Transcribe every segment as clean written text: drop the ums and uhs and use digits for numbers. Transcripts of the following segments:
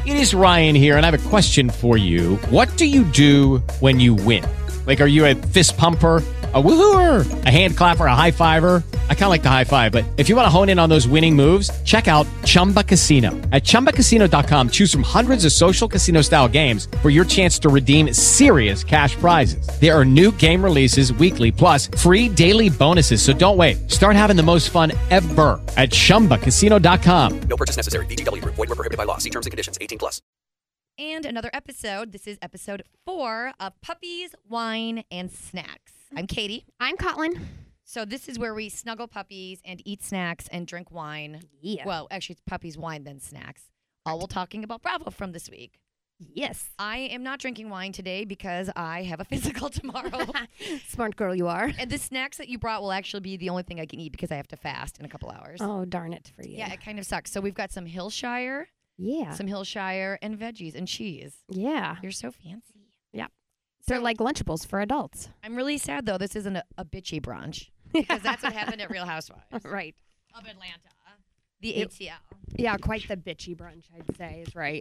It is Ryan here, and I have a question for you. What do you do when you win? Like, are you a fist pumper, a woohooer, a hand clapper, a high fiver? I kind of like the high five, but if you want to hone in on those winning moves, check out Chumba Casino. At ChumbaCasino.com, choose from hundreds of social casino-style games for your chance to redeem serious cash prizes. There are new game releases weekly, plus free daily bonuses. So don't wait. Start having the most fun ever at ChumbaCasino.com. No purchase necessary. VGW Group. Void where prohibited by law. See terms and conditions. 18 plus. And another episode. This is episode 4 of Puppies, Wine, and Snacks. I'm Katie. I'm Cotlin. So this is where we snuggle puppies and eat snacks and drink wine. Yeah. Well, actually, it's puppies, wine, then snacks. All while talking about Bravo from this week. Yes. I am not drinking wine today because I have a physical tomorrow. Smart girl you are. And the snacks that you brought will actually be the only thing I can eat because I have to fast in a couple hours. Oh, darn it for you. Yeah, it kind of sucks. So we've got some Hillshire. Yeah. Some Hillshire and veggies and cheese. Yeah. You're so fancy. Yep. So They're like Lunchables for adults. I'm really sad, though. This isn't a bitchy brunch because that's what happened at Real Housewives Right. of Atlanta. The ATL. Yeah, quite the bitchy brunch, I'd say, is right.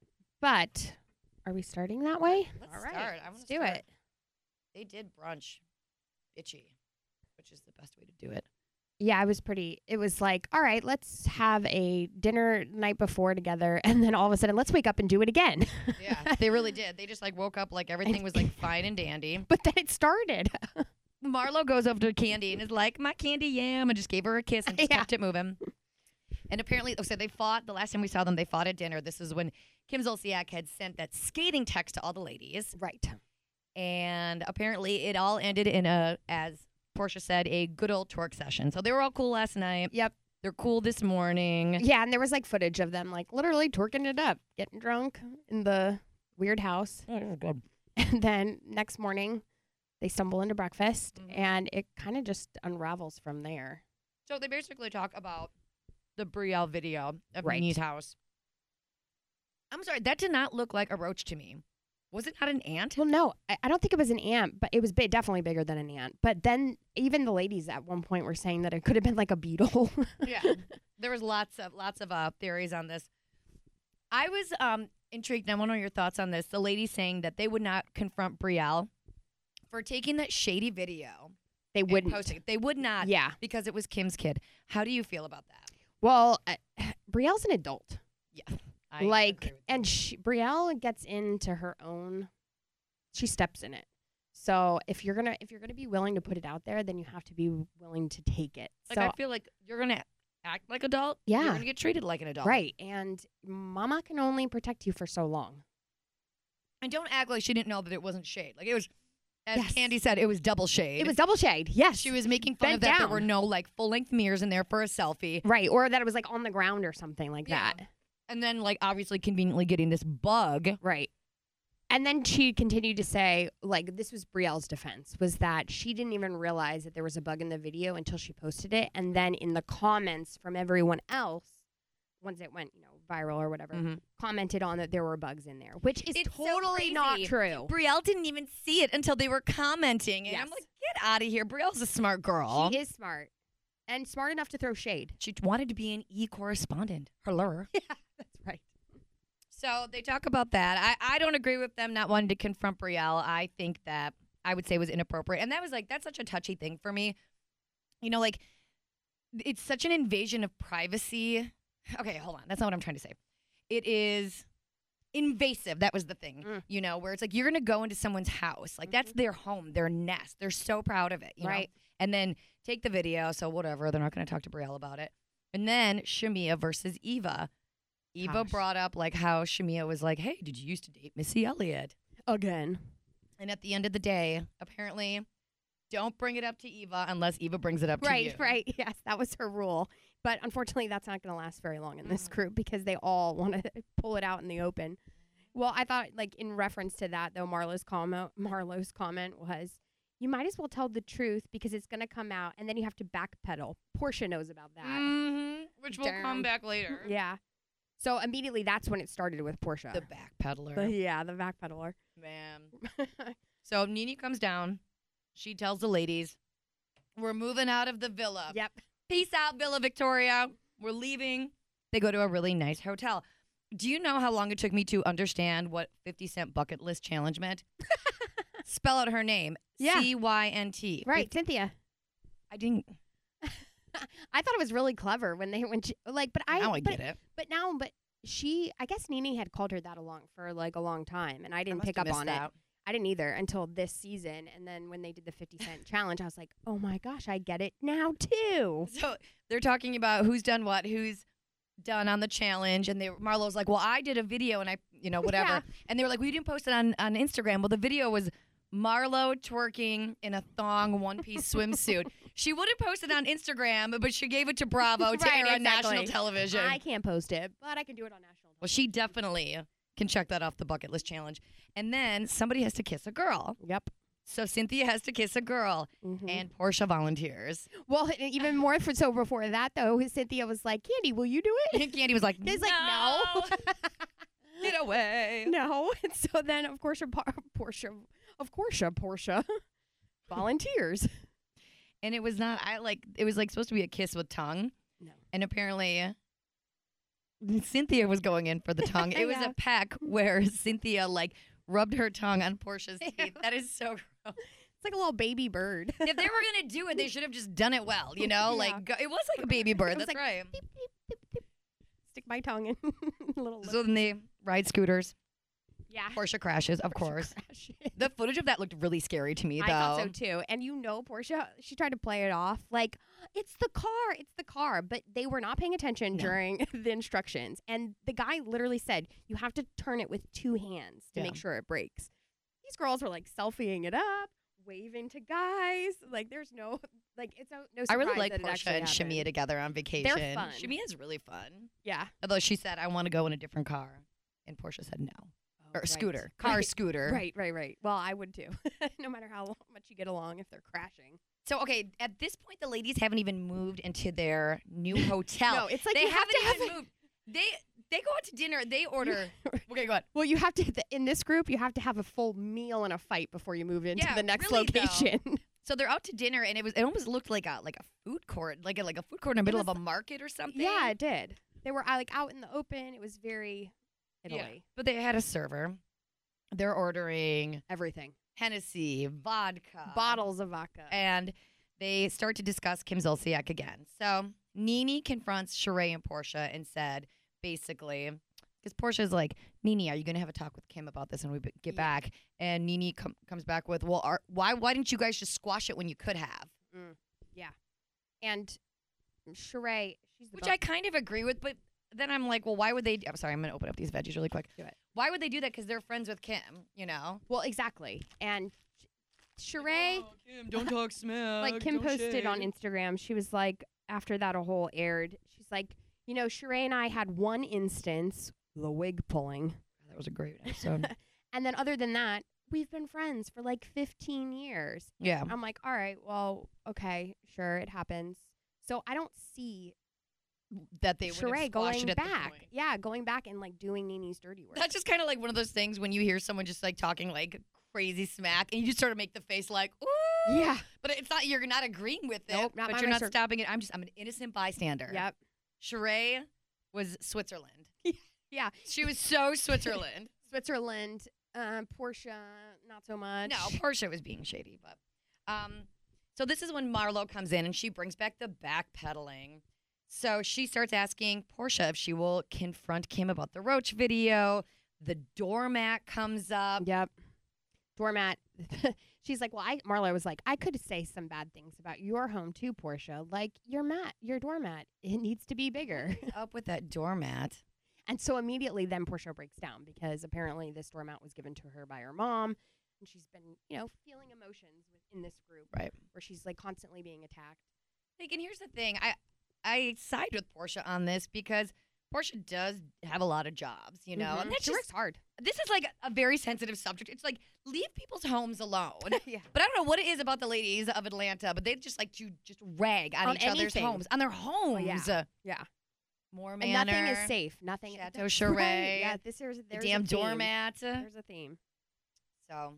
But are we starting that way? Let's All right. start. Let's do it. They did brunch bitchy, which is the best way to do it. Yeah, it was like, all right, let's have a dinner night before together. And then all of a sudden, let's wake up and do it again. Yeah, they really did. They just like woke up like everything was like fine and dandy. But then it started. Marlo goes over to Candy and is like, my Candy yam, and just gave her a kiss and just Yeah. kept it moving. And apparently, so they fought, the last time we saw them, they fought at dinner. This is when Kim Zolciak had sent that scathing text to all the ladies. Right. And apparently it all ended in as Portia said, a good old twerk session. So they were all cool last night. Yep. They're cool this morning. Yeah, and there was like footage of them like literally twerking it up, getting drunk in the weird house. Good. And then next morning, they stumble into breakfast, Mhm. and it kind of just unravels from there. So they basically talk about the Brielle video of Right. Nini's house. I'm sorry, that did not look like a roach to me. Was it not an ant? Well, no, I don't think it was an ant, but it was definitely bigger than an ant. But then even the ladies at one point were saying that it could have been like a beetle. Yeah. There was lots of theories on this. I was intrigued. I want to know your thoughts on this. The lady saying that they would not confront Brielle for taking that shady video. They and wouldn't. posting it. They would not. Yeah. Because it was Kim's kid. How do you feel about that? Well, Brielle's an adult. Yeah. I agree with And Brielle gets into her own. She steps in it. So if you're gonna be willing to put it out there, then you have to be willing to take it. Like, I feel like you're going to act like an adult. Yeah. You're going to get treated like an adult. Right, and Mama can only protect you for so long. And don't act like she didn't know that it wasn't shade. Like, it was, as Yes. Candy said, it was double shade. It was double shade. Yes, She was making fun Bent of that. There down. were no, like, full-length mirrors in there for a selfie. right, or that it was like on the ground or something like Yeah. that. And then, like, obviously conveniently getting this bug. Right. And then she continued to say, like, this was Brielle's defense, was that she didn't even realize that there was a bug in the video until she posted it. And then in the comments from everyone else, once it went, viral or whatever, Mhm. commented on that there were bugs in there, which is It's so totally not crazy. true. Brielle didn't even see it until they were commenting. And I'm Yes. like, get out of here. Brielle's a smart girl. She is smart and smart enough to throw shade. She wanted to be an e-correspondent. Her. Yeah, that's right. So they talk about that. I don't agree with them not wanting to confront Brielle. I think that I would say was inappropriate. And that was like, that's such a touchy thing for me. Like, it's such an invasion of privacy. Okay, hold on. That's not what I'm trying to say. It is invasive. That was the thing, where it's like you're going to go into someone's house. Like, that's their home, their nest. They're so proud of it, you know? Right. And then take the video. So whatever. They're not going to talk to Brielle about it. And then Shamia versus Eva. Eva Gosh. brought up like how Shamia was like, hey, did you used to date Missy Elliott? Again. And at the end of the day, apparently, don't bring it up to Eva unless Eva brings it up to you. Right. Yes, that was her rule. But unfortunately, that's not going to last very long in this group because they all want to pull it out in the open. Well, I thought, like, in reference to that, though, Marlo's comment was, you might as well tell the truth because it's going to come out, and then you have to backpedal. Portia knows about that. Mm-hmm. Which will Damn. come back later. Yeah. So immediately, that's when it started with Portia. The backpedaler. the backpedaler. Man. So Nene comes down. She tells the ladies, we're moving out of the villa. Yep. Peace out, Villa Victoria. We're leaving. They go to a really nice hotel. Do you know how long it took me to understand what 50 Cent bucket list challenge meant? Spell out her name. Yeah. CYNT. Right, Cynthia. I didn't. I thought it was really clever when she, like, but Now I get it. But she, I guess Nene had called her that for like a long time, and I didn't pick up on it. I didn't either until this season, and then when they did the 50 Cent challenge, I was like, oh my gosh, I get it now too. So they're talking about who's done what, who's done on the challenge, and Marlo's like, well, I did a video, and I, whatever, Yeah. and they were like, we didn't post it on Instagram. Well, the video was Marlo twerking in a thong one-piece swimsuit. She wouldn't post it on Instagram, but she gave it to Bravo to Right, air on exactly. national television. I can't post it, but I can do it on national. Well, she definitely can check that off the bucket list challenge. And then somebody has to kiss a girl. Yep. So Cynthia has to kiss a girl, Mhm. and Portia volunteers. Well, and even more so before that, though, Cynthia was like, Candy, will you do it? And Candy was like, He's like, no. Get away. No. And so then, of course, Portia volunteers. And it was not, it was like supposed to be a kiss with tongue. No. And apparently Cynthia was going in for the tongue. It was Yeah. a peck where Cynthia rubbed her tongue on Portia's teeth. That is so gross. It's like a little baby bird. If they were going to do it, they should have just done it well, Yeah. It was like a baby bird. It was That's like, right. Beep, beep, beep, beep. Stick my tongue in. Little lip. So then they ride scooters. Yeah. Portia crashes, of course. Crashes. The footage of that looked really scary to me, though. I thought so too. And Portia, she tried to play it off like, it's the car. But they were not paying attention during the instructions. And the guy literally said, you have to turn it with two hands to make sure it breaks. These girls were like selfieing it up, waving to guys. Like, there's no, it's no surprise I really like that it Portia actually and happened. Shamia together on vacation. They're fun. Shamia is really fun. Yeah. Although she said, I want to go in a different car. And Portia said no. Or Right. scooter. Car Right. scooter. Right. Well, I would too. No matter how much you get along if they're crashing. So, okay, at this point, the ladies haven't even moved into their new hotel. No, it's like they you have to haven't have even moved. They go out to dinner. They order. Okay, go on. Well, you have to, in this group, you have to have a full meal and a fight before you move into Yeah, the next really, though. location. So they're out to dinner, and it almost looked like a food court, like a food court in the middle of a market or something. Yeah, it did. They were out in the open. It was very Italy. Yeah. But they had a server. They're ordering Everything. Hennessy, vodka, Bottles of vodka. and they start to discuss Kim Zolciak again. So Nene confronts Sheree and Portia and said, basically, because Portia's like, Nene, are you going to have a talk with Kim about this when we get back? And Nene comes back with, well, why didn't you guys just squash it when you could have? Yeah. And Sheree, she's the Which I kind of agree with, but then I'm like, well, why would they? I'm sorry, I'm going to open up these veggies really quick. Do it. Why would they do that? Because they're friends with Kim, you know? Well, exactly. And Sheree, Kim, don't talk smack. like Kim posted on Instagram, she was like, after that whole aired, she's like, Sheree and I had one instance, the wig pulling. That was a great episode. And then other than that, we've been friends for like 15 years. Yeah. I'm like, all right, well, okay, sure, it happens. So I don't see That they would have Sheree squashed going it at the back. point. Yeah, going back and like doing Nene's dirty work. That's just kind of like one of those things when you hear someone just like talking like crazy smack and you just sort of make the face like, ooh. Yeah. But it's not, you're not agreeing with it. Nope, not but by you're my not cir- stopping it. I'm an innocent bystander. Yep. Sheree was Switzerland. Yeah. She was so Switzerland. Switzerland, Portia, not so much. No, Portia was being shady, but so this is when Marlo comes in and she brings back the backpedaling. So she starts asking Portia if she will confront Kim about the Roach video. The doormat comes up. Yep. Doormat. She's like, well, Marlo was like, I could say some bad things about your home too, Portia. Like your doormat, it needs to be bigger. Up with that doormat. And so immediately then Portia breaks down because apparently this doormat was given to her by her mom. And she's been, feeling emotions within this group. Right. Where she's like constantly being attacked. Like, and here's the thing. I side with Portia on this because Portia does have a lot of jobs, and that's she works hard. This is like a very sensitive subject. It's like, leave people's homes alone. Yeah. But I don't know what it is about the ladies of Atlanta, but they just like to just rag on each other's anything. homes, on their homes. Oh, yeah. More And manner. nothing is safe. Nothing. Chateau Right. Charest. Yeah, there's The damn a theme. doormat. There's a theme. So,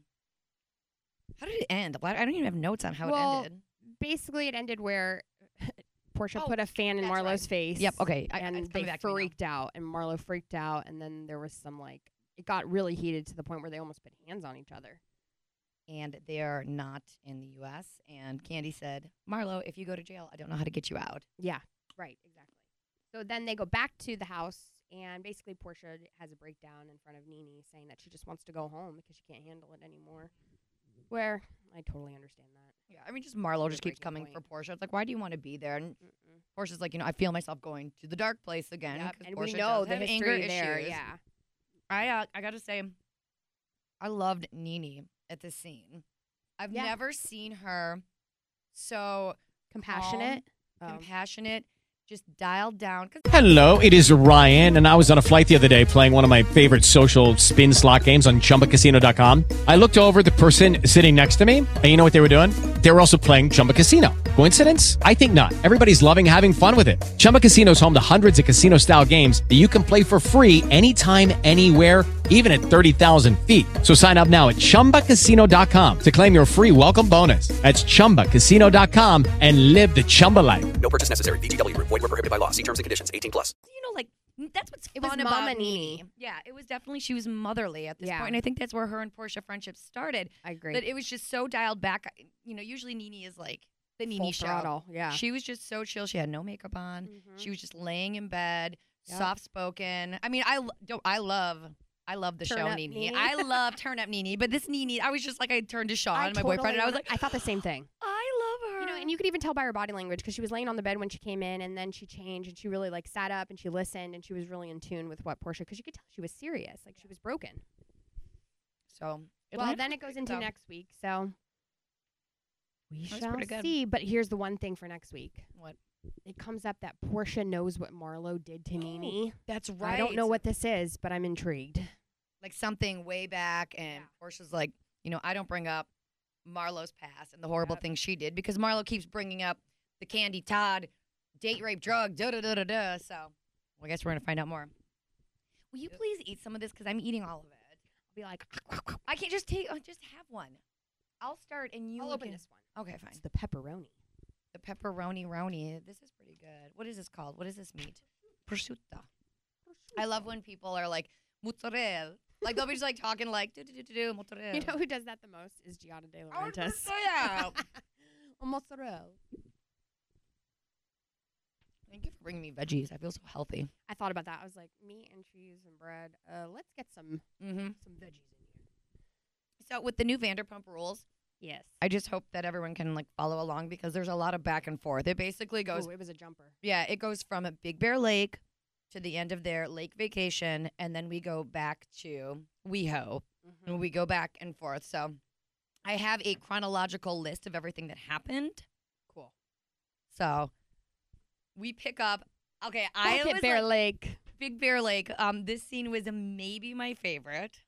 how did it end? I don't even have notes on how Well, it ended. Basically, it ended where Portia Oh, put a fan in that's Marlo's right. face. Yep, okay. And It's they coming back to me now. freaked out, and Marlo freaked out, and then there was some, like, it got really heated to the point where they almost put hands on each other. And they're not in the U.S. And Candy said, Marlo, if you go to jail, I don't know how to get you out. Yeah, right, exactly. So then they go back to the house, and basically Portia has a breakdown in front of Nene saying that she just wants to go home because she can't handle it anymore. Where I totally understand that. Yeah, I mean, just Marlo just keeps breaking coming point. for Portia. It's like, why do you want to be there? And Portia's like, I feel myself going to the dark place again. Yep, 'cause and Portia we know does the have history anger there. issues. Yeah, I got to say, I loved Nene at this scene. I've Yeah. never seen her so compassionate. compassionate, just dialed down. 'Cause Hello, it is Ryan, and I was on a flight the other day playing one of my favorite social spin slot games on ChumbaCasino.com. I looked over at the person sitting next to me, and you know what they were doing? They were also playing Chumba Casino. Coincidence? I think not. Everybody's loving having fun with it. Chumba Casino is home to hundreds of casino-style games that you can play for free anytime, anywhere, even at 30,000 feet. So sign up now at ChumbaCasino.com to claim your free welcome bonus. That's ChumbaCasino.com and live the Chumba life. No purchase necessary. VGW Group. Void were prohibited by law. See terms and conditions. 18+. That's what's It was fun Mama about Nene. Yeah, it was definitely, she was motherly at this Yeah. point, and I think that's where her and Portia friendship started. I agree. That it was just so dialed back. Usually Nene is like the Nene Full show. throttle. Yeah. She was just so chill. She had no makeup on. She was just laying in bed, Yep. soft spoken. I mean, I love the Turn show Up Nene. Nene. I love Turn Up Nene, but this Nene, I was just like, I turned to Sean, my boyfriend, and I was like, I thought the same thing. I love her. And you could even tell by her body language because she was laying on the bed when she came in, and then she changed and she really like sat up and she listened and she was really in tune with what Portia, because you could tell she was serious, like she was broken. So, Well, then it goes into so. next week, so we That's shall pretty good. see. But here's the one thing for next week. What? It comes up that Portia knows what Marlo did to Nene. That's right. I don't know what this is, but I'm intrigued. Like something way back, and Portia's like, I don't bring up Marlo's past and the horrible things she did because Marlo keeps bringing up the Candy Todd date rape drug, da-da-da-da-da. So, I guess we're going to find out more. Will you please eat some of this because I'm eating all of it? I'll be like, I can't just just have one. I'll start and you I'll open can- this one. Okay, fine. It's the pepperoni. The pepperoni roni. This is pretty good. What is this called? What is this meat? Prosciutto. I love when people are like, mozzarella. Like, they'll be just like talking like, do mozzarella. You know who does that the most is Giada De Laurentiis. Yeah. Mozzarella. Thank you for bringing me veggies. I feel so healthy. I thought about that. I was like, meat and cheese and bread. Let's get some Mm-hmm. some veggies in here. So with the new Vanderpump Rules, Yes. I just hope that everyone can like follow along because there's a lot of back and forth. It basically goes, It was a jumper. it goes from a Big Bear Lake to the end of their lake vacation, and then we go back to WeHo, and we go back and forth. So I have a chronological list of everything that happened. Cool. So we pick up. Okay, Back was at Bear like, Lake. Big Bear Lake. This scene was maybe my favorite.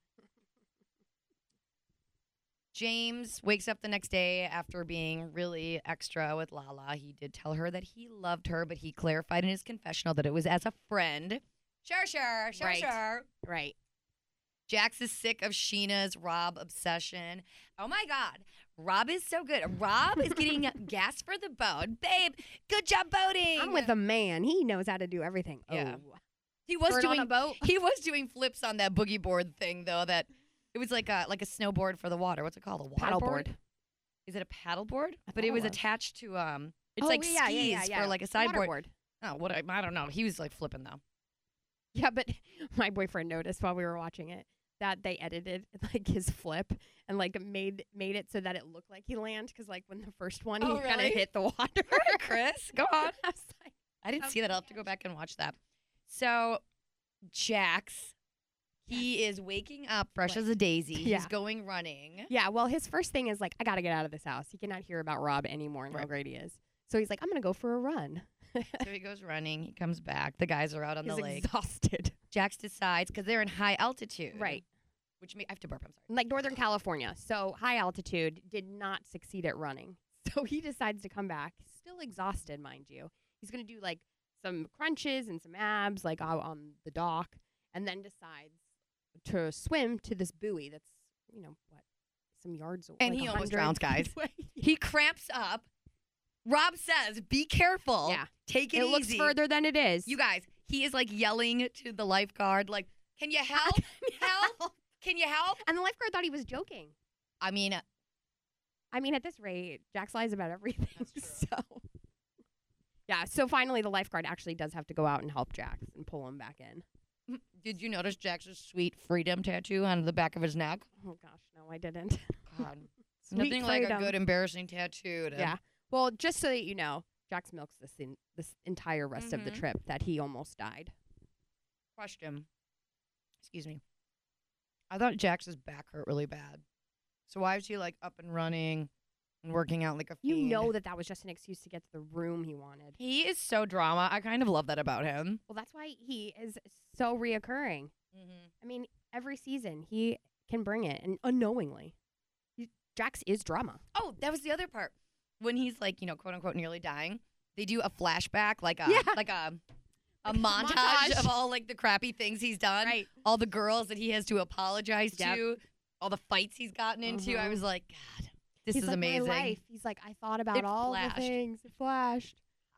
James wakes up the next day after being really extra with Lala. He did tell her that he loved her, but he clarified in his confessional that it was as a friend. Sure. Right. Right. Jax is sick of Sheena's Rob obsession. Oh my God. Rob is so good. Rob is getting gas for the boat. Babe, good job boating. I'm with a man. He knows how to do everything. Yeah. Oh. He was Bird on doing a boat? He was doing flips on that boogie board thing though. That it was like a snowboard for the water. What's it called? A water Paddleboard. board? Is it a paddle board? But it thought was it was. attached to It's Oh, like yeah, skis yeah. for like a sideboard. Waterboard. Oh, what I don't know. He was like flipping though. Yeah, but my boyfriend noticed while we were watching it that they edited like his flip and like made it so that it looked like he landed, because like when the first one Oh, he kind of really? hit the water. Chris, go on. I was like, I didn't see that. I'll have to go back and watch that. So, Jax, he is waking up fresh as a daisy. Yeah. He's going running. yeah, well, his first thing is like, I got to get out of this house. He cannot hear about Rob anymore and how Right. great he is. So he's like, I'm going to go for a run. So he goes running. He comes back. The guys are out on He's the lake. exhausted. Jax decides, because they're in high altitude. Right. Which I have to burp. I'm sorry. Like Northern California. So high altitude, did not succeed at running. So he decides to come back, still exhausted, mind you. He's going to do like some crunches and some abs like out on the dock, and then decides to swim to this buoy that's, what, some yards away. And like he almost 100 drowns, guys. feet away. He cramps up. Rob says, be careful. Yeah. Take it It easy. looks further than it is. You guys, he is like yelling to the lifeguard, like, can you help? Help? Can you help? And the lifeguard thought he was joking. I mean, At this rate, Jax lies about everything. So, yeah. So finally, the lifeguard actually does have to go out and help Jax and pull him back in. did you notice Jax's sweet freedom tattoo on the back of his neck? Oh gosh, no, I didn't. God. Sweet Nothing like a freedom. good embarrassing tattoo. Yeah. Well, just so that you know, Jax milks this entire rest of the Mhm. trip that he almost died. Question. Excuse me. I thought Jax's back hurt really bad. So why is he like up and running and working out like a You fiend? know that was just an excuse to get to the room he wanted. He is so drama. I kind of love that about him. Well, that's why he is so reoccurring. I mean, every season he can bring it, and unknowingly, Jax is drama. Oh, that was the other part. When he's like, quote unquote, nearly dying, they do a flashback, like a Yeah. like a Like a montage, montage. of all like the crappy things he's done, Right. all the girls that he has to apologize Yep. to, all the fights he's gotten into. I Mhm. was like, God, this He's is like, amazing. My life. He's like, I thought about It all flashed. the things. It flashed.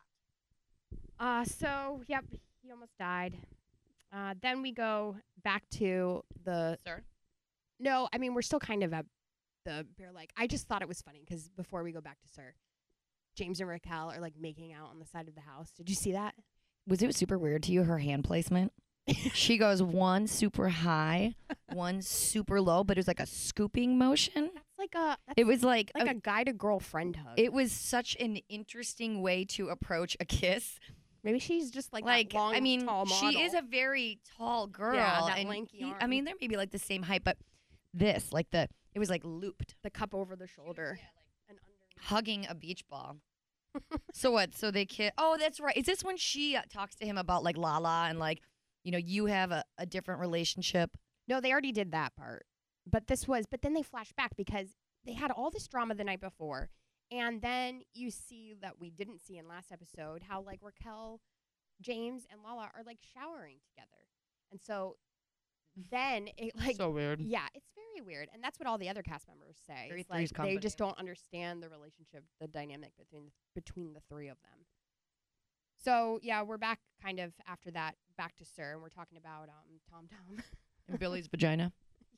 So yep, he almost died. Then we go back to the. Sir, No, I mean we're still kind of at the Bear Lake. I just thought it was funny because before we go back to Sir, James and Raquel are like making out on the side of the house. Did you see that? was it super weird to you her hand placement? She goes one super high, one super low, but it was like a scooping motion. That's like a. That's It was like like a guy to girl friend hug. it was such an interesting way to approach a kiss. Maybe she's just like Like, that long, I mean, tall model. she is a very tall girl. Yeah, that and lanky I arm. mean, they're maybe like the same height, but it was like looped, the cup over the shoulder and underneath. hugging a beach ball. So what? So they kiss. Oh, that's right. Is this when she talks to him about like Lala and like, you have a different relationship? No, they already did that part. But then they flash back because they had all this drama the night before. And then you see that we didn't see in last episode how like Raquel, James, and Lala are like showering together. And so then it like so weird. yeah, it's very weird. And that's what all the other cast members say. Very It's like Three's they Company. just don't understand the relationship, the dynamic between the three of them. So yeah, we're back kind of after that, back to Sir, and we're talking about Tom Tom. And Billy's vagina.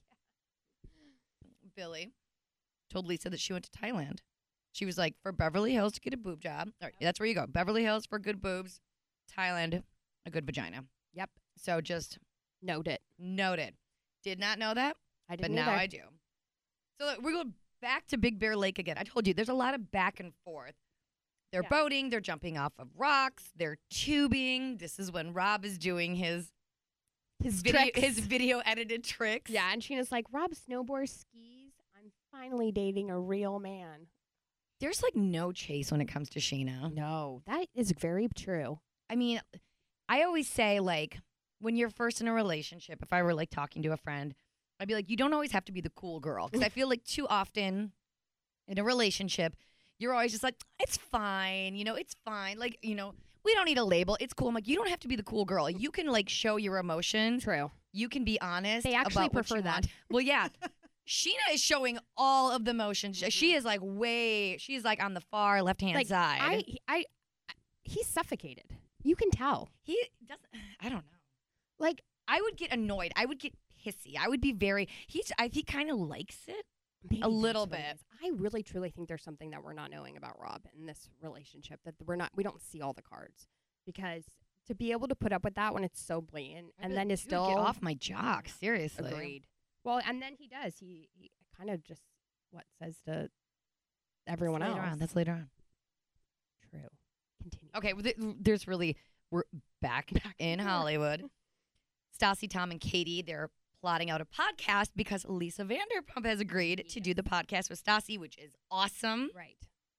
Billy told Lisa that she went to Thailand. She was like, for Beverly Hills to get a boob job. All right, that's where you go. Beverly Hills for good boobs. Thailand, a good vagina. Yep. So just Note it. noted. Did not know that, I but didn't now either. I do. So look, we're going back to Big Bear Lake again. I told you, there's a lot of back and forth. They're Yeah. boating. They're jumping off of rocks. They're tubing. This is when Rob is doing his tricks. his video edited tricks. Yeah, and Sheena's like, Rob snowboards, skis. I'm finally dating a real man. There's like no chase when it comes to Sheena. No, that is very true. I mean, I always say, like, when you're first in a relationship, if I were like talking to a friend, I'd be like, you don't always have to be the cool girl. Because I feel like too often in a relationship, you're always just like, it's fine. It's fine. Like, we don't need a label. It's cool. I'm like, you don't have to be the cool girl. You can like show your emotions. True. You can be honest. They actually about what prefer you that. want. Well, yeah. Sheena is showing all of the emotions. She is like she's like on the far left-hand Like, side. he's suffocated. You can tell. He doesn't, I don't know. Like, I would get annoyed. I would get pissy. I would be he kind of likes it. maybe A little that's what it bit. is. I really truly think there's something that we're not knowing about Rob in this relationship, that we don't see all the cards, because to be able to put up with that when it's so blatant and then to still get off my jock. Seriously. agreed. Well, and then he does. He kind of just says to everyone That's later else. on. That's later on. True. Continue. Okay, well, we're back in Hollywood. Stassi, Tom, and Katie, they're plotting out a podcast because Lisa Vanderpump has agreed to do the podcast with Stassi, which is awesome. Right.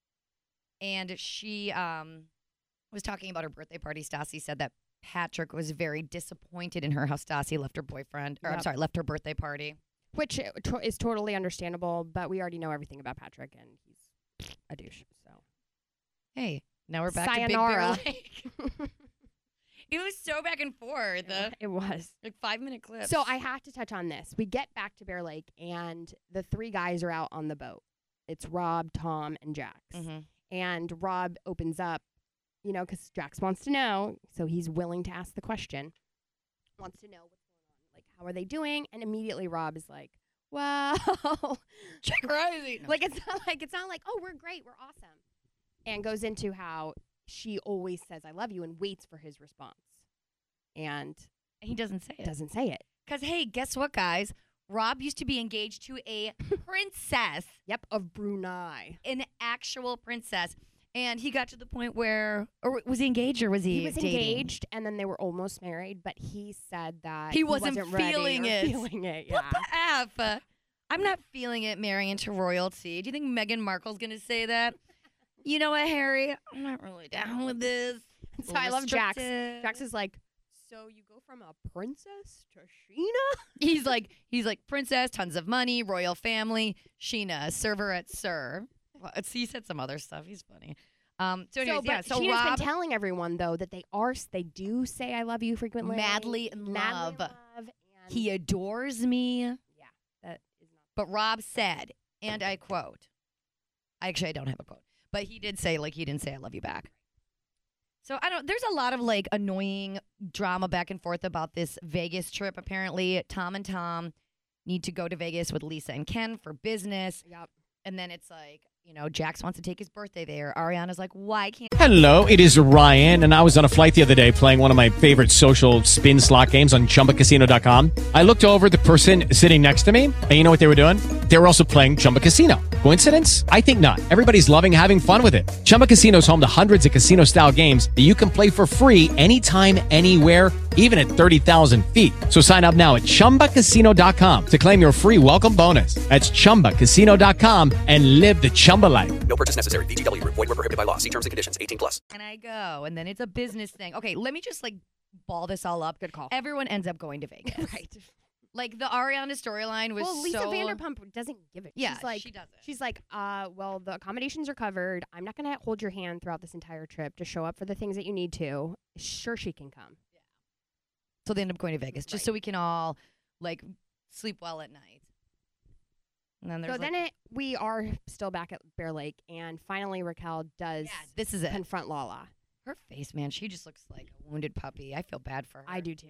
And she was talking about her birthday party. Stassi said that Patrick was very disappointed in her, how Stassi left her boyfriend, or I'm Yep. sorry, left her birthday party. Which is totally understandable, but we already know everything about Patrick, and he's a douche. So Hey, now we're back Sayonara. to Big Bear Lake. It was so back and forth. it was. Like 5-minute clips. So I have to touch on this. We get back to Bear Lake, and the three guys are out on the boat. It's Rob, Tom, and Jax. Mhm. And Rob opens up, because Jax wants to know, so he's willing to ask the question. Wants to know what's going on, like how are they doing? And immediately Rob is like, "Well, crazy." like it's not like, "Oh, we're great, we're awesome," and goes into how she always says "I love you" and waits for his response, and he doesn't say it. Doesn't say it. Because hey, guess what, guys? Rob used to be engaged to a princess. Yep, of Brunei. An actual princess. And he got to the point where, or was he engaged or was he was dating? engaged, and then they were almost married, but he said that he wasn't ready feeling or it. Feeling it, yeah. What the F? I'm not feeling it marrying into royalty. Do you think Meghan Markle's going to say that? You know what, Harry? I'm not really down with this. So I love Jax. Jax is like, so you go from a princess to Sheena? He's like, princess, tons of money, royal family, Sheena, server at Sir. Well, he said some other stuff. He's funny. So Sheena's Rob been telling everyone though that they do say "I love you" frequently, madly in love. And he adores me. Yeah, that is not. But Rob said, and I quote. Actually, I don't have a quote, but he did say he didn't say "I love you" back. So there's a lot of annoying drama back and forth about this Vegas trip. Apparently, Tom and Tom need to go to Vegas with Lisa and Ken for business. Yep. And then it's Jax wants to take his birthday there. Ariana's like, why can't... Hello, it is Ryan, and I was on a flight the other day playing one of my favorite social spin slot games on ChumbaCasino.com. I looked over at the person sitting next to me, and you know what they were doing? They were also playing Chumba Casino. Coincidence? I think not. Everybody's loving having fun with it. Chumba Casino is home to hundreds of casino-style games that you can play for free anytime, anywhere, even at 30,000 feet. So sign up now at ChumbaCasino.com to claim your free welcome bonus. That's ChumbaCasino.com and live the Chumba life. No purchase necessary. VGW Group. Void where prohibited by law. See terms and conditions. 18+. And I go, and then it's a business thing. Okay, let me just ball this all up. Good call. Everyone ends up going to Vegas. Right. The Ariana storyline was Lisa Vanderpump doesn't give it. Yeah, she doesn't. She's like, well, the accommodations are covered. I'm not going to hold your hand throughout this entire trip to show up for the things that you need to. Sure, she can come. Yeah. So they end up going to Vegas just so we can all sleep well at night. And then there's we are still back at Bear Lake, and finally Raquel does. Yeah, this is it. Confront Lala. Her face, man, she just looks like a wounded puppy. I feel bad for her. I do too.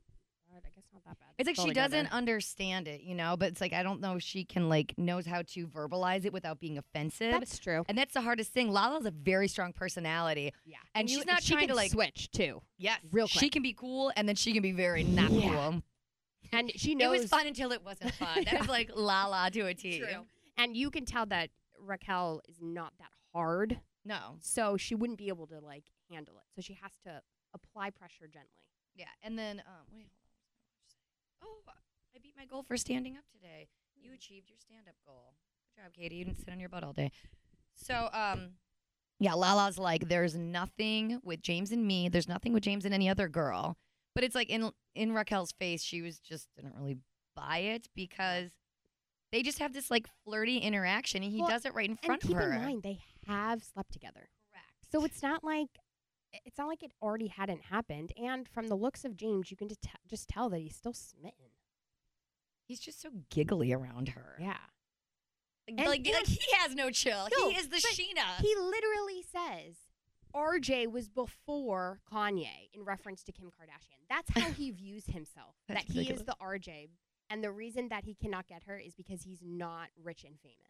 I guess not that bad. It's like she doesn't understand it, but it's I don't know if she can knows how to verbalize it without being offensive. That's true. And that's the hardest thing. Lala's a very strong personality. Yeah. And she's not trying to switch too. Yes. Real quick. She can be cool and then she can be very not cool. And she knows it was fun until it wasn't fun. That is Lala to a T. True. And you can tell that Raquel is not that hard. No. So she wouldn't be able to handle it. So she has to apply pressure gently. Yeah. And then wait, hold on. Oh, I beat my goal for standing up today. You achieved your stand-up goal. Good job, Katie. You didn't sit on your butt all day. So, yeah, Lala's there's nothing with James and me. There's nothing with James and any other girl. But it's in Raquel's face, she didn't really buy it because they just have this flirty interaction, and he does it right in front of her. And keep in mind, they have slept together. Correct. So it's not like it already hadn't happened. And from the looks of James, you can just tell that he's still smitten. He's just so giggly around her. Yeah. He has no chill. No, he is the Sheena. He literally says RJ was before Kanye in reference to Kim Kardashian. That's how he views himself. That's that ridiculous. He is the RJ. And the reason that he cannot get her is because he's not rich and famous.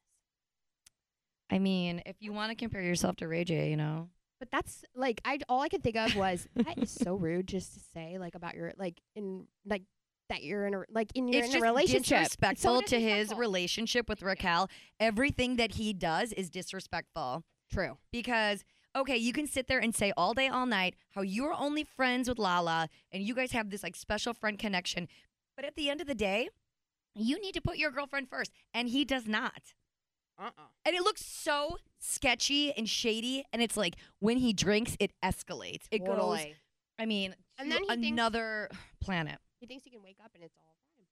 I mean, if you want to compare yourself to Ray J, But that's all I could think of was that is so rude just to say about your that you're in a relationship. It's disrespectful so to his relationship with Raquel. Everything that he does is disrespectful. True. Because okay, you can sit there and say all day, all night how you're only friends with Lala and you guys have this special friend connection. But at the end of the day, you need to put your girlfriend first. And he does not. And it looks so sketchy and shady. And it's when he drinks, it escalates. It goes, I mean, and then another planet. He thinks he can wake up and it's all fine.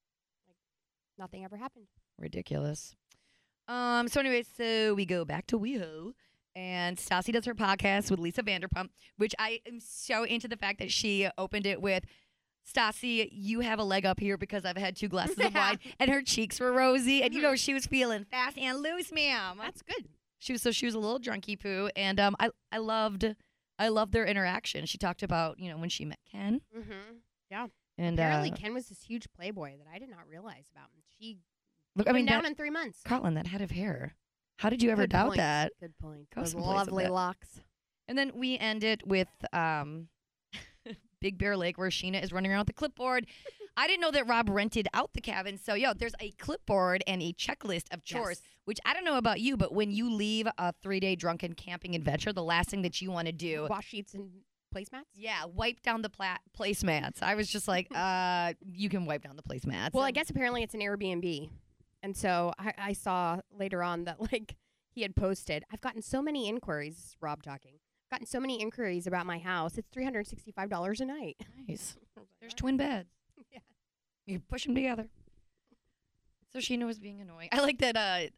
Nothing ever happened. Ridiculous. So anyway, so we go back to WeHo. And Stassi does her podcast with Lisa Vanderpump, which I am so into the fact that she opened it with, Stassi, you have a leg up here because I've had 2 glasses of wine. And her cheeks were rosy. And, she was feeling fast and loose, ma'am. That's good. She was a little drunky poo, and I loved their interaction. She talked about when she met Ken, Yeah. and Apparently, Ken was this huge playboy that I did not realize about. And she look, I mean, down in 3 months. Carlin, that head of hair. How did you ever Good doubt point. that? Good point. Go Those someplace with lovely that. locks. And then we end it with Big Bear Lake, where Sheena is running around with the clipboard. I didn't know that Rob rented out the cabin. So, there's a clipboard and a checklist of chores, Yes. which I don't know about you, but when you leave a 3-day drunken camping adventure, the last thing that you want to do, Wash sheets and placemats. wipe down the placemats. I was just like, you can wipe down the placemats. Well, I guess apparently it's an Airbnb. And so I saw later on that, like, he had posted, I've gotten so many inquiries, Rob talking, gotten so many inquiries about my house. It's $365 a night. Nice. There's twin beds. Yeah. You push them together. So Sheena was being annoying. I like that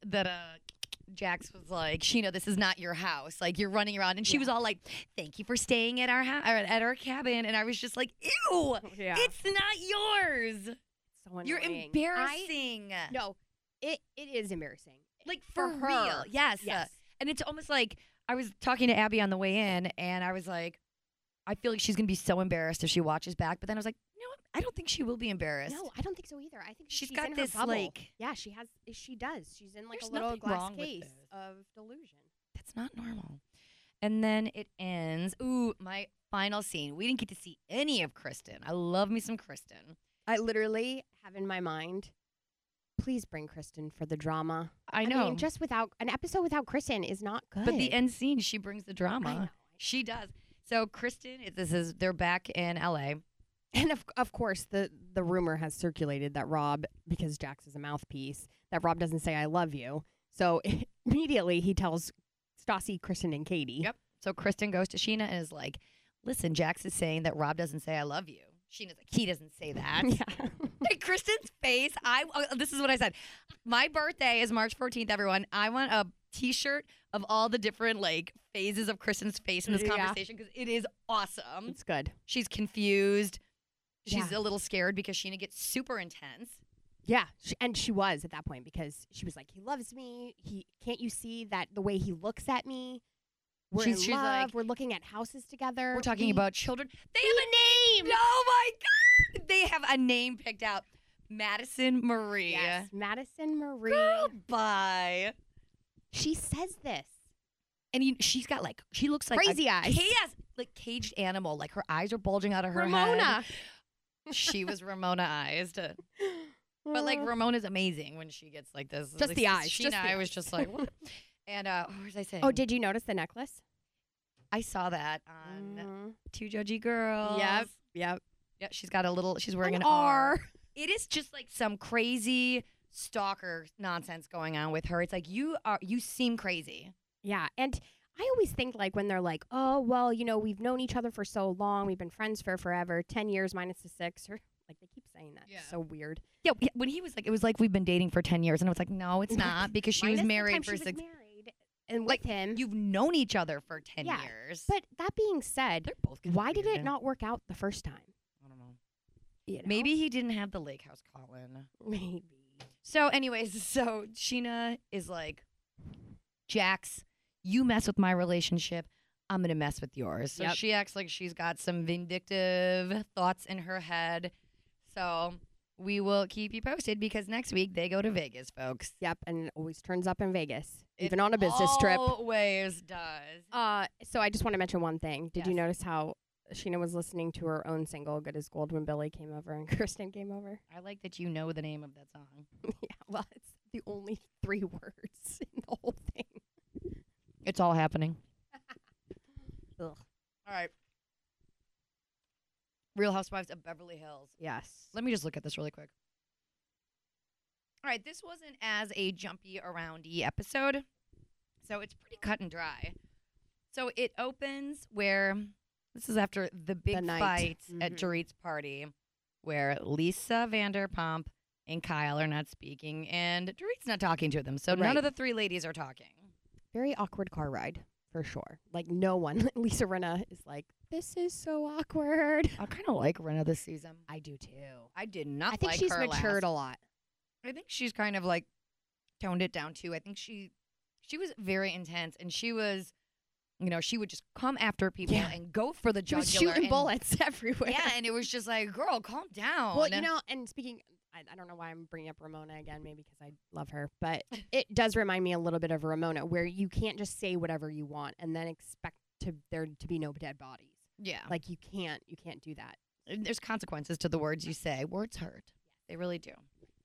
Jax was like, Sheena, this is not your house. Like, you're running around. And she was all like, thank you for staying at our at our cabin. And I was just like, ew, Yeah. it's not yours. So You're annoying. embarrassing. No, it is embarrassing. Like, For for her. real. Yes. Yes. And it's almost like I was talking to Abby on the way in, and I was like, I feel like she's going to be so embarrassed if she watches back. But then I was like, you know what? I don't think she will be embarrassed. No, I don't think so either. I think She's she's got in this, her bubble. like- Yeah, she does. She's in like There's a little nothing glass wrong with case this. of delusion. That's not normal. And then it ends. Ooh, my final scene. We didn't get to see any of Kristen. I love me some Kristen. I literally have in my mind, please bring Kristen for the drama. I know. mean, just without an episode without Kristen is not good. But the end scene, she brings the drama. I know. She does. So Kristen, they're back in LA. And of course, the rumor has circulated that Rob, because Jax is a mouthpiece, that Rob doesn't say "I love you." So immediately he tells Stassi, Kristen, and Katie. Yep. So Kristen goes to Sheena and is like, listen, Jax is saying that Rob doesn't say I love you. Sheena's like, he doesn't say that. Yeah. Like, Kristen's face, this is what I said. My birthday is March 14th, everyone. I want a T-shirt of all the different, like, phases of Kristen's face in this Yeah. conversation because it is awesome. It's good. She's confused. She's Yeah. a little scared because Sheena gets super intense. Yeah, and she was at that point because she was like, "He loves me. Can't you see that the way he looks at me? We're in She's love. like- We're looking at houses together. We're talking We- about children. They have a name. Oh, my God. They have a name picked out. Madison Marie. Yes, Madison Marie. Girl, bye. She says this. And she's got she looks like Crazy eyes. Yes, like caged animal. Like her eyes are bulging out of her Ramona. head. She was Ramona-ized. But like Ramona's amazing when she gets like this. Just like, the eyes, Sheena, just the I was eyes. just like, what? And what was I saying? Oh, did you notice the necklace? I saw that on Mhm. Two Judgy Girls. Yep. Yeah, she's got a little. She's wearing an, An R. R. It is just like some crazy stalker nonsense going on with her. It's like you seem crazy. Yeah, and I always think like when they're like, "Oh, well, we've known each other for so long. We've been friends for forever. 10 years minus the 6." Or like they keep saying that. Yeah. It's so weird. Yeah, when he was like, it was like we've been dating for 10 years, and I was like, no, it's not because she was Minus the married time for she was 6. married and Like, with him. You've known each other for 10 Yeah, years. But that being said, they're both. Kinda why did weird. it not work out the first time? I don't know. You know? Maybe he didn't have the lake house call in. Maybe. So, anyways, so Sheena is like, Jax, you mess with my relationship, I'm gonna mess with yours. So Yep. she acts like she's got some vindictive thoughts in her head. So we will keep you posted because next week they go to Vegas, folks. Yep, and it always turns up in Vegas, It even on a business trip. Always does. So I just want to mention one thing. Did you Yes. notice how Sheena was listening to her own single, Good as Gold, when Billy came over and Kristen came over? I like that you know the name of that song. Yeah, well, it's the only 3 words in the whole thing. It's all happening. Ugh. All right. Real Housewives of Beverly Hills. Yes. Let me just look at this really quick. All right, this wasn't as a jumpy aroundy episode, so it's pretty cut and dry. So it opens where this is after the big The night. fight at Mhm. Dorit's party, where Lisa Vanderpump and Kyle are not speaking, and Dorit's not talking to them. So none Right. of the 3 ladies are talking. Very awkward car ride, for sure. Like, no one. Lisa Rinna is like, this is so awkward. I kind of like Rinna this season. I do, too. I did not I think like she's her matured last. a lot. I think she's kind of like toned it down too. I think she She was very intense, and she was, she would just come after people and go for the She was jugular. shooting and- bullets everywhere. Yeah, and it was just like, girl, calm down. Well, and speaking, I don't know why I'm bringing up Ramona again, maybe because I love her, but it does remind me a little bit of Ramona, where you can't just say whatever you want and then expect there to be no dead bodies. yeah, Like you can't do that. there's consequences to the words you say. Words hurt. They really do.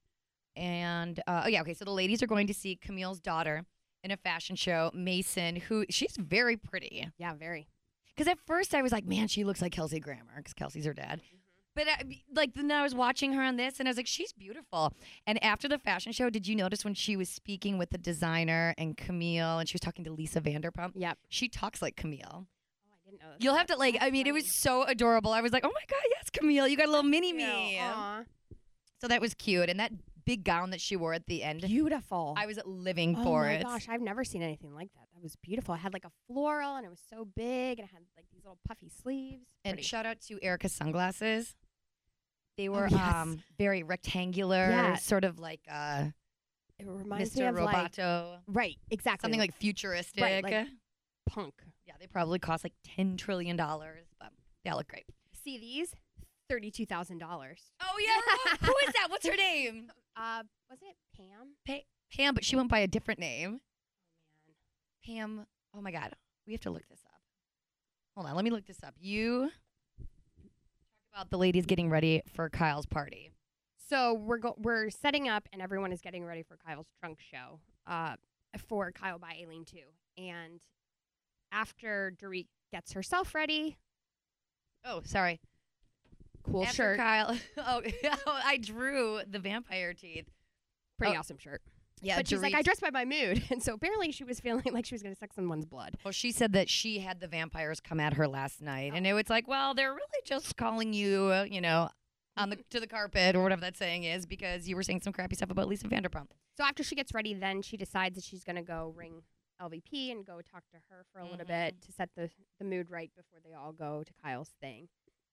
And okay. So the ladies are going to see Camille's daughter in a fashion show, Mason, who she's very pretty. Yeah, very. Because at first I was like, man, she looks like Kelsey Grammer, because Kelsey's her dad. But then I was watching her on this, and I was like, she's beautiful. And after the fashion show, did you notice when she was speaking with the designer and Camille, and she was talking to Lisa Vanderpump? Yep. She talks like Camille. Oh, I didn't know that. You'll have to it was so adorable. I was like, oh my God, yes, Camille, you got a little mini me. Aw. So that was cute. And that big gown that she wore at the end, Beautiful. I was living for it. Oh my gosh, I've never seen anything like that. That was beautiful. It had like a floral, and it was so big, and it had like these little puffy sleeves. And Pretty. shout out to Erica's sunglasses. They were yes. very rectangular, Yeah. sort of like It reminds me Mr. of like Roboto. right, exactly, Something like futuristic. Right, like- punk. Yeah, they probably cost like $10 trillion, but they all look great. See these? $32,000. Oh, yeah. Who is that? What's her name? Was it Pam? Pam, but she went by a different name. Oh man. Pam. Oh, my God. We have to look this up. Hold on. Let me look this up. You talk about the ladies getting ready for Kyle's party. So we're setting up, and everyone is getting ready for Kyle's trunk show. For Kyle by Aileen too. And after Dorit gets herself ready, Oh, sorry. cool After shirt, Kyle. Oh, I drew the vampire teeth. pretty Oh, awesome shirt. Yeah, But she's like, Dorit- I dress by my mood, and so apparently she was feeling like she was going to suck someone's blood. Well, she said that she had the vampires come at her last night, and it was like, well, they're really just calling you, on the to the carpet or whatever that saying is, because you were saying some crappy stuff about Lisa Vanderpump. So after she gets ready, then she decides that she's going to go ring LVP and go talk to her for a little bit to set the mood right before they all go to Kyle's thing.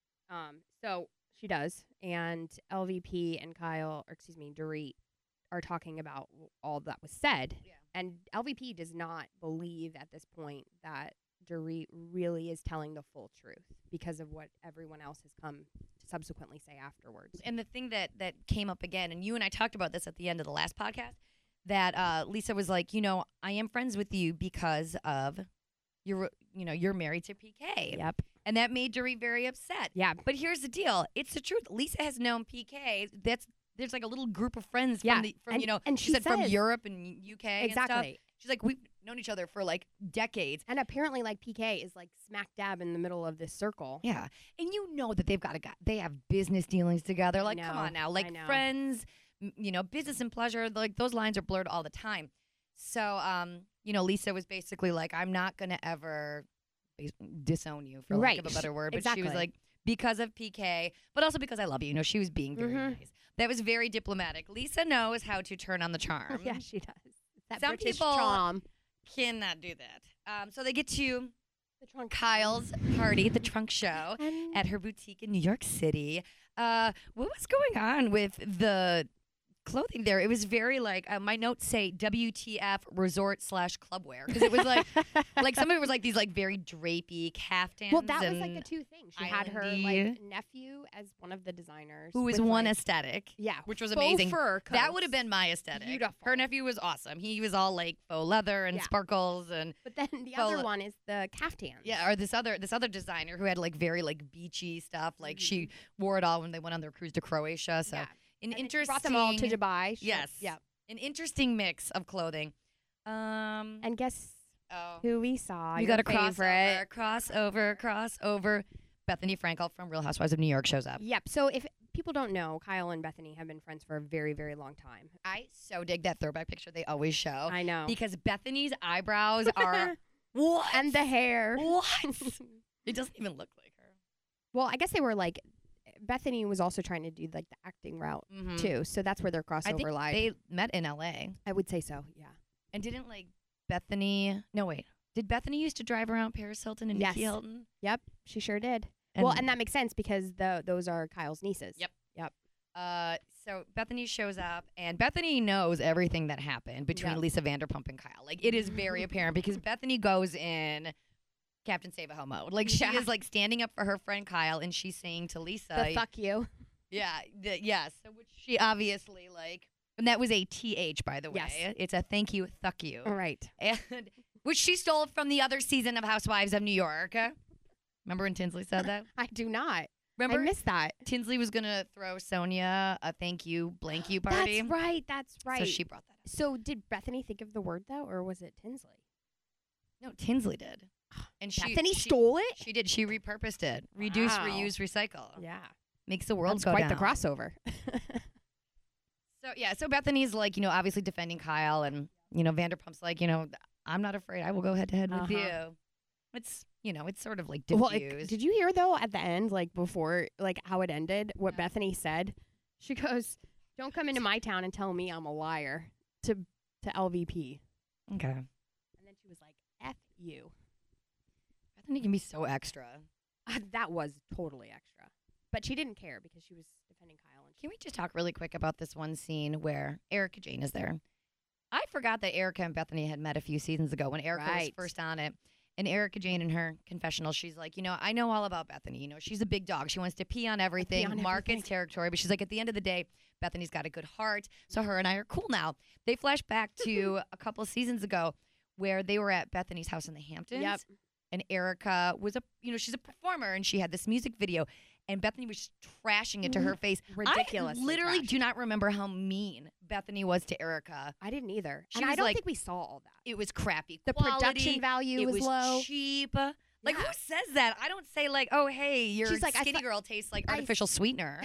So she does, and LVP and Dorit are talking about all that was said. Yeah. And LVP does not believe at this point that Dorit really is telling the full truth because of what everyone else has come to subsequently say afterwards. And the thing that came up again, and you and I talked about this at the end of the last podcast, that Lisa was like, I am friends with you because of you're married to PK. Yep. And that made Dorit very upset. Yeah. But here's the deal. It's the truth. Lisa has known PK. There's like a little group of friends Yeah. from she said from says- Europe and UK and stuff. Exactly. She's like, we've known each other for like decades. And apparently, like, PK is like smack dab in the middle of this circle. Yeah. And you know that they have business dealings together. Like, come know, on now. I Like know. friends, business and pleasure, like those lines are blurred all the time. So, Lisa was basically like, I'm not going to ever disown you, for lack of a Right. better word. But Exactly. she was like, because of PK, but also because I love you. She was being very Mhm. nice. That was very diplomatic. Lisa knows how to turn on the charm. Yeah, she does. It's that Some British people- charm. Cannot do that. So they get to The trunk. Kyle's party, the trunk show, And at her boutique in New York City. What was going on with the clothing there? It was very like my notes say WTF resort/club wear, because it was like like some of it was like these like very drapey caftans. well, that was like the and two things. She had her islandy. like nephew as one of the designers, who was with, one like, aesthetic. yeah, which was faux amazing. Fur That would coats. have been my aesthetic. Beautiful. Her nephew was awesome. He was all like faux leather and Yeah. sparkles and But then the faux other le- one is the caftans. yeah, or this other designer who had like very like beachy stuff. Like she wore it all when they went on their cruise to Croatia. So Yeah. an And then she interesting brought them all to Dubai. She- Yes. Yeah. An interesting mix of clothing. And guess Oh, who we saw? you Your got a favorite. crossover. Bethany Frankel from Real Housewives of New York shows up. Yep. So if people don't know, Kyle and Bethany have been friends for a very, very long time. I so dig that throwback picture they always show. I know. Because Bethany's eyebrows are what? And the hair. What? It doesn't even look like her. Well, I guess they were like, Bethany was also trying to do like the acting route Mhm. too. So that's where their crossover I think lied. they met in LA. I would say so. Yeah. And didn't like Bethany? No, wait. Did Bethany used to drive around Paris Hilton and Yes. Nikki Hilton? Yep. She sure did. And, well, and that makes sense because those are Kyle's nieces. Yep. Yep. So Bethany shows up, and Bethany knows everything that happened between Yep. Lisa Vanderpump and Kyle. Like, it is very apparent because Bethany goes in Captain Save-A-Ho mode. Like, she Yeah. is, like, standing up for her friend Kyle, and she's saying to Lisa, The fuck you. yeah, yes, so which she obviously, like, and that was a TH, by the way. Yes. It's a thank you, thuck you. All right. And which she stole from the other season of Housewives of New York. Remember when Tinsley said that? I do not. Remember I missed that. Tinsley was going to throw Sonia a thank you, blank you party? That's right. That's right. So she brought that up. So did Bethany think of the word though, or was it Tinsley? No, Tinsley did. And Bethany stole it. She did. She repurposed it. Reduce, Wow. reuse, recycle. Yeah, Makes the world that's go quite down. the crossover. So Bethany's like, obviously defending Kyle, and Vanderpump's like, I'm not afraid. I will go head to head with Uh-huh. you. It's it's sort of like Well, diffused. did you hear though at the end, like before, like how it ended? What Yeah. Bethany said? She goes, "Don't come into my town and tell me I'm a liar." To LVP, Okay. and then she was like, "F you." Bethany can be so extra. That was totally extra, but she didn't care because she was defending Kyle. And Can we just talk really quick about this one scene where Erica Jane is there? I forgot that Erica and Bethany had met a few seasons ago when Erica was Right. first on it. And Erica Jane in her confessional, she's like, I know all about Bethany. She's a big dog. She wants to pee on everything, on mark its everything. territory. But she's like, at the end of the day, Bethany's got a good heart. So her and I are cool now. They flash back to a couple of seasons ago where they were at Bethany's house in the Hamptons. Yep. And Erica was she's a performer, and she had this music video. And Bethany was just trashing it to her face. Ridiculously I literally trashed. do not remember how mean Bethany was to Erica. I didn't either, She and I was don't like- think we saw all that. It was crappy. The quality, production value it was low. cheap. Like, Yeah. who says that? I don't say, like, oh, hey, your She's like, I skinny thought- girl tastes like I- artificial sweetener.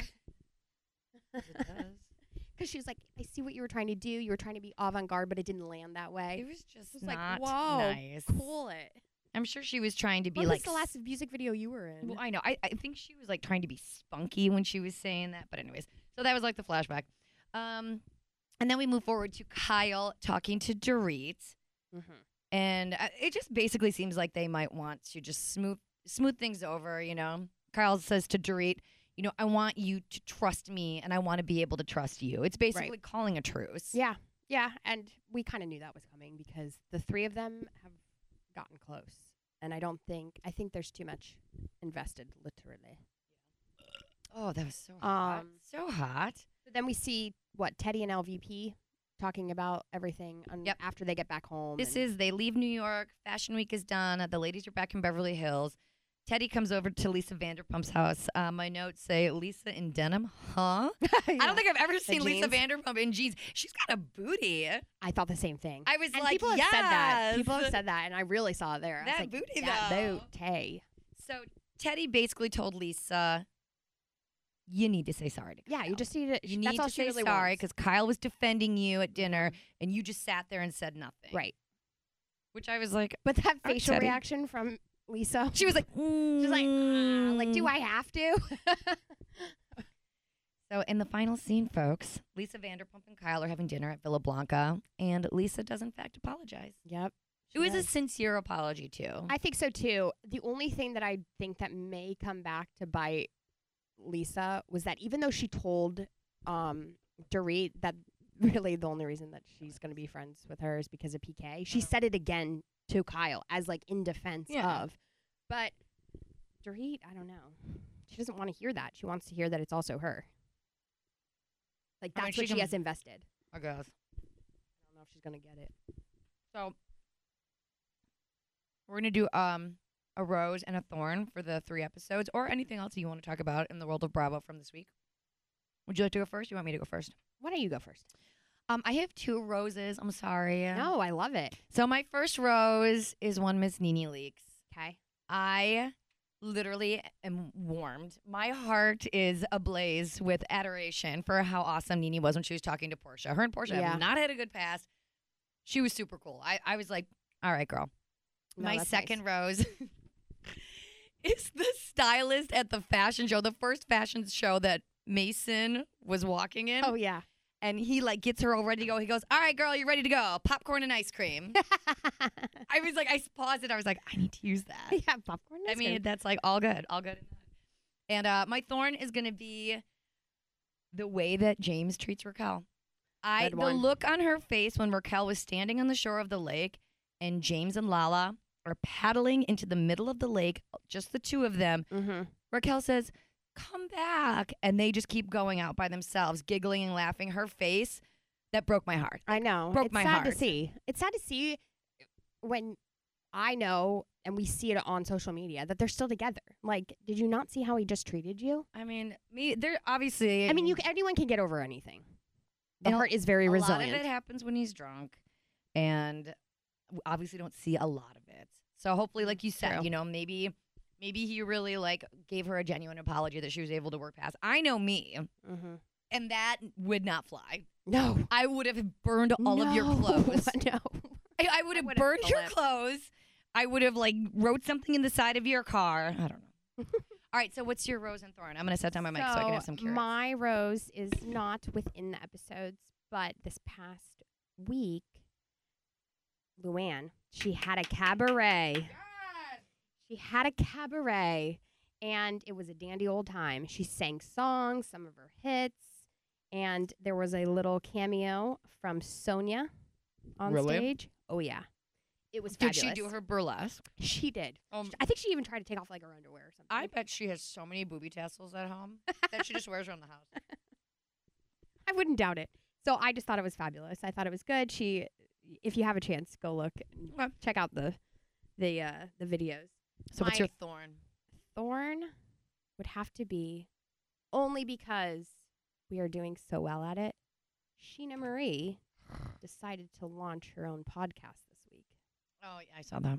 Because she was like, "I see what you were trying to do. You were trying to be avant-garde, but it didn't land that way." It was just It was like, not whoa, nice. cool it. I'm sure she was trying to be What like. was the last music video you were in? Well, I know. I think she was like trying to be spunky when she was saying that. But anyways, so that was like the flashback. And then we move forward to Kyle talking to Dorit. Mm-hmm. And it just basically seems like they might want to just smooth things over, Kyle says to Dorit, I want you to trust me, and I want to be able to trust you. It's basically calling a truce. Yeah, and we kind of knew that was coming because the three of them have gotten close, and I think there's too much invested, literally. Oh, that was so hot. So hot. But then we see Teddy and LVP talking about everything Yep. after they get back home. They leave New York. Fashion Week is done. The ladies are back in Beverly Hills. Teddy comes over to Lisa Vanderpump's house. My notes say Lisa in denim. Huh? I don't think I've ever seen Lisa jeans. Vanderpump in jeans. She's got a booty. I thought the same thing. I was And like, people have said that. yes. People have said that, and I really saw it there. I was That like, booty, that though. booty. So Teddy basically told Lisa, you need to say sorry to Kyle. Yeah, you just need to. You that's need all to she say really sorry wants. because Kyle was defending you at dinner, and you just sat there and said nothing. Right. Which I was like, But that Or facial Teddy. reaction from Lisa, she was like, she's like, do I have to? So in the final scene, folks, Lisa Vanderpump and Kyle are having dinner at Villa Blanca, and Lisa does in fact apologize. Yep. It was a sincere apology too. I think so too. The only thing that I think that may come back to bite Lisa was that even though she told Dorit that really the only reason that she's going to be friends with her is because of PK, she said it again to Kyle as like in defense Yeah. of. But Dorit, I don't know. She doesn't want to hear that. She wants to hear that it's also her. Like I mean, that's she what she can- has invested. I guess. I don't know if she's going to get it. So we're gonna do a rose and a thorn for the 3 episodes, or anything else you want to talk about in the world of Bravo from this week. Would you like to go first? You want me to go first? Why don't you go first? I have 2 roses. I'm sorry. No, I love it. So my first rose is one Miss Nene Leakes. Okay. I literally am warmed. My heart is ablaze with adoration for how awesome Nene was when she was talking to Portia. Her and Portia Yeah. have not had a good past. She was super cool. I was like, all right, girl. No, My that's second nice. rose is the stylist at the fashion show, the first fashion show that Mason was walking in. Oh yeah. And he like gets her all ready to go. He goes, all right, girl, you ready to go? Popcorn and ice cream. I was like, I paused it. I was like, I need to use that. Yeah, popcorn. I mean, that's like all good. All good. And my thorn is going to be the way that James treats Raquel. Good The one. look on her face when Raquel was standing on the shore of the lake and James and Lala are paddling into the middle of the lake, just the two of them. Mm-hmm. Raquel says, "Come back." And they just keep going out by themselves, giggling and laughing. Her face, that broke my heart. I know. Broke it's my sad heart. to see. It's sad to see when I know and we see it on social media that they're still together. Like, did you not see how he just treated you? I mean, they're obviously. I mean, anyone can get over anything. The And heart is very a resilient. lot of it happens when he's drunk, and we obviously don't see a lot of it. So hopefully, like you said, True. maybe he really gave her a genuine apology that she was able to work past. I know me, Mm-hmm. and that would not fly. No. I would have burned all of your clothes. No. I would have would've burned your flipped. clothes. I would have wrote something in the side of your car. I don't know. All right, so what's your rose and thorn? I'm gonna set down my mic so I can have some carrots. My rose is not within the episodes, but this past week, Luann, she had a cabaret. She had a cabaret, and it was a dandy old time. She sang songs, some of her hits, and there was a little cameo from Sonia on Really? stage. Oh, yeah. It was Did fabulous. she do her burlesque? She did. I think she even tried to take off her underwear or something. I bet she has so many booby tassels at home that she just wears around the house. I wouldn't doubt it. So I just thought it was fabulous. I thought it was good. If you have a chance, go look, and Okay. check out the videos. So what's your thorn? Thorn would have to be only because we are doing so well at it. Sheena Marie decided to launch her own podcast this week. Oh, yeah, I saw that.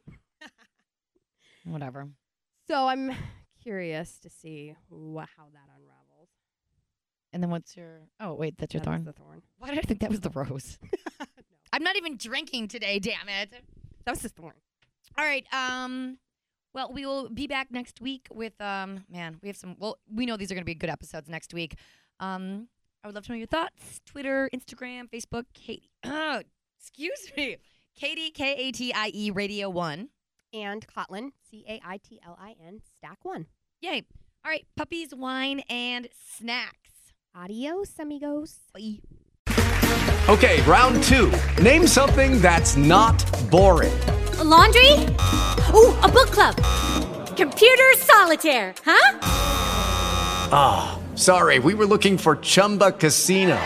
Whatever. So I'm curious to see how that unravels. And then what's your? Oh, wait, that's your That is thorn. the thorn. Why did I think that was the rose? No, I'm not even drinking today. Damn it. that was the thorn. All right. Well, we will be back next week with man. We have some. Well, we know these are going to be good episodes next week. I would love to know your thoughts. Twitter, Instagram, Facebook. Katie. Oh, excuse me. Katie Katie Radio 1. And Kotlin, Caitlin, Stack 1. Yay. All right. Puppies, wine, and snacks. Adios, amigos. Bye. Okay, round two. Name something that's not boring. A laundry? Ooh, a book club. Computer solitaire, huh? Ah, sorry, we were looking for Chumba Casino.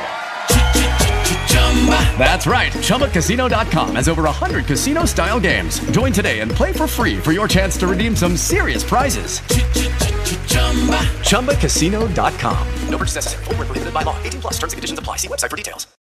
That's right, ChumbaCasino.com has over 100 casino-style games. Join today and play for free for your chance to redeem some serious prizes. ChumbaCasino.com. No purchase necessary. Void where prohibited by law. 18 plus terms and conditions apply. See website for details.